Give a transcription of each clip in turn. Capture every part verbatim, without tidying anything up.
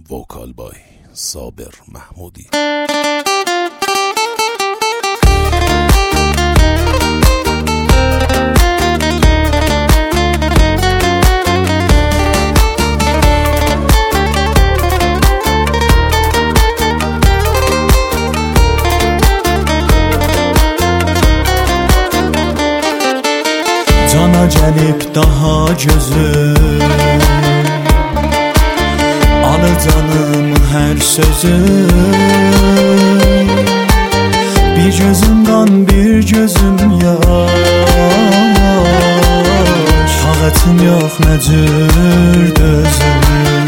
وکال بای صابر محمودی. Cana gəlib daha gözüm, alır canım hər sözüm. Bir gözüm qan, bir gözüm yaş, taqətim yox nə cür dözüm.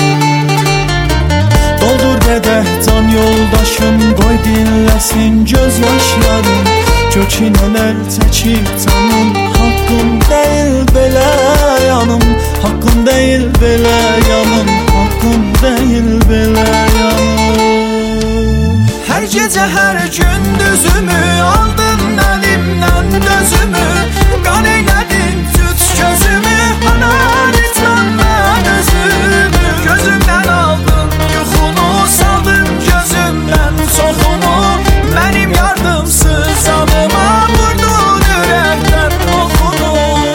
Doldur qədəh can yoldaşım, qoy dinləsin göz yaşlarım. Kökinələr çəkib canım, haqqım deyil belə yanım, haqqım deyil belə yanım, haqqım deyil belə yanım. Hər gecə hər gündüzümü aldın əlimdən dözümü, qan eylədin tüt gözümü, hanaritən mən özümü. Gözümdən aldın yuxunu, saldın gözümdən çoxunu, mənim yardımsız adıma vurdun ürəkdən oxunu.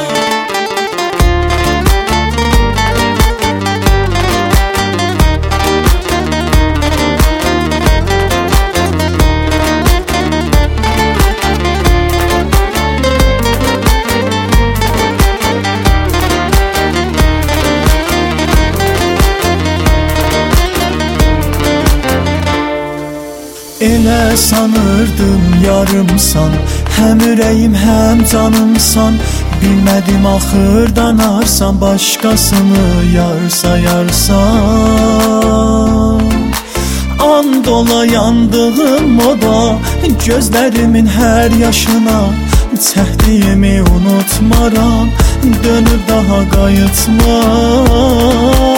Elə sanırdım yarımsan, həm ürəyim həm canımsan. Bilmədim axırdan arsan, başqasını yar sayarsan. And ola yandığım o da gözlərimin hər yaşına. Çəkdiyimi unutmaram, dönüb daha qayıtmam.